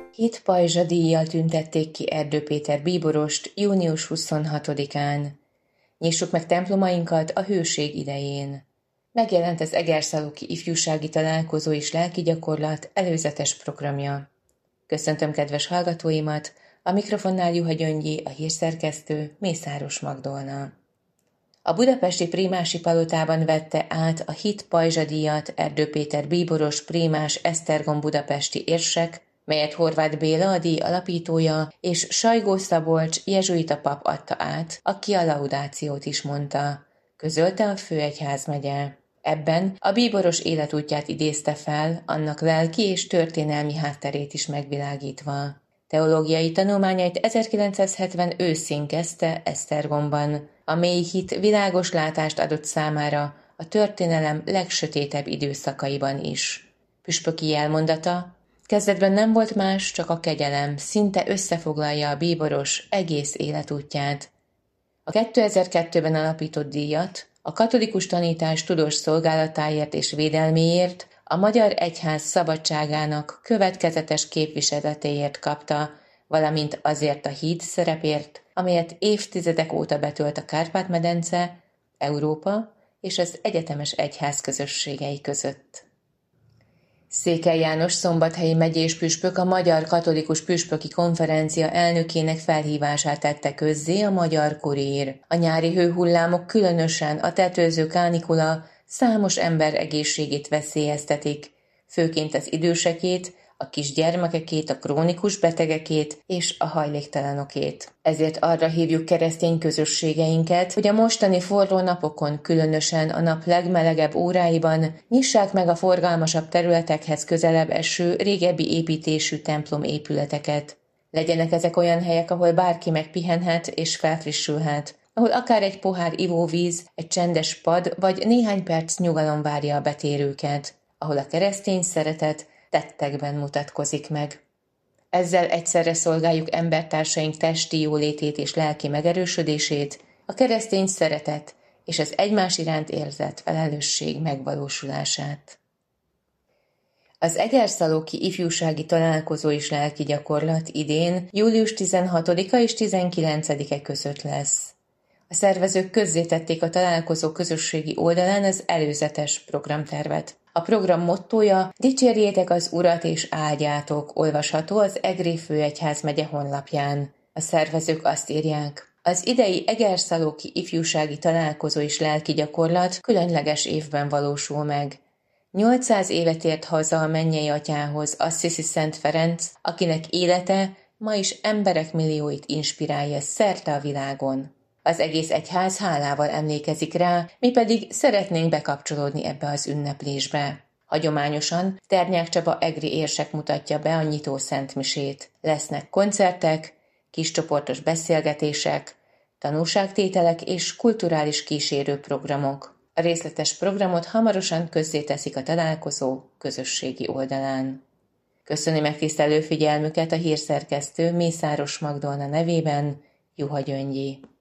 Hit Pajzsa díjjal tüntették ki Erdő Péter bíborost június 26-án. Nyissuk meg templomainkat a hőség idején. Megjelent az Egerszalóki Ifjúsági Találkozó és Lelki Gyakorlat előzetes programja. Köszöntöm kedves hallgatóimat, a mikrofonnál Juha Gyöngyi, a hírszerkesztő Mészáros Magdolna. A budapesti Prímási Palotában vette át a Hit Pajzsa díjat Erdő Péter bíboros prímás Esztergom budapesti érsek, melyet Horváth Béla, a díj alapítója, és Sajgó Szabolcs jezsuita pap adta át, aki a laudációt is mondta, közölte a főegyházmegye. Ebben a bíboros életútját idézte fel, annak lelki és történelmi hátterét is megvilágítva. Teológiai tanulmányait 1970 őszén kezdte Esztergomban. A mély hit világos látást adott számára a történelem legsötétebb időszakaiban is. Püspöki jelmondata: kezdetben nem volt más, csak a kegyelem, szinte összefoglalja a bíboros egész életútját. A 2002-ben alapított díjat a katolikus tanítás tudós szolgálatáért és védelméért, a magyar egyház szabadságának következetes képviseletéért kapta, valamint azért a híd szerepért, amelyet évtizedek óta betölt a Kárpát-medence, Európa és az egyetemes egyház közösségei között. Székely János szombathelyi megyés püspök a Magyar Katolikus Püspöki Konferencia elnökének felhívását tette közzé a Magyar Kurír. A nyári hőhullámok, különösen a tetőző kánikula számos ember egészségét veszélyeztetik, főként az idősekét, a kisgyermekekét, a krónikus betegekét és a hajléktalanokét. Ezért arra hívjuk keresztény közösségeinket, hogy a mostani forró napokon, különösen a nap legmelegebb óráiban nyissák meg a forgalmasabb területekhez közelebb eső, régebbi építésű templomépületeket. Legyenek ezek olyan helyek, ahol bárki megpihenhet és felfrissülhet, ahol akár egy pohár ivóvíz, egy csendes pad vagy néhány perc nyugalom várja a betérőket, ahol a keresztény szeretet tettekben mutatkozik meg. Ezzel egyszerre szolgáljuk embertársaink testi jólétét és lelki megerősödését, a keresztény szeretet és az egymás iránt érzett felelősség megvalósulását. Az Egerszalóki Ifjúsági Találkozó és Lelki Gyakorlat idén július 16-a és 19-e között lesz. A szervezők közzétették a találkozó közösségi oldalán az előzetes programtervet. A program mottója: dicsérjétek az Urat és áldjátok, olvasható az Egri Főegyházmegye honlapján. A szervezők azt írják: az idei Egerszalóki Ifjúsági Találkozó és Lelki Gyakorlat különleges évben valósul meg. 800 évet ért haza a mennyei atyához Assisi Szent Ferenc, akinek élete ma is emberek millióit inspirálja szerte a világon. Az egész egyház hálával emlékezik rá, mi pedig szeretnénk bekapcsolódni ebbe az ünneplésbe. Hagyományosan Ternyák Csaba egri érsek mutatja be a nyitó szentmisét. Lesznek koncertek, kiscsoportos beszélgetések, tanúságtételek és kulturális kísérő programok. A részletes programot hamarosan közzéteszik a találkozó közösségi oldalán. Köszöni megtisztelő figyelmüket a hírszerkesztő Mészáros Magdolna nevében, Juha Gyöngyi.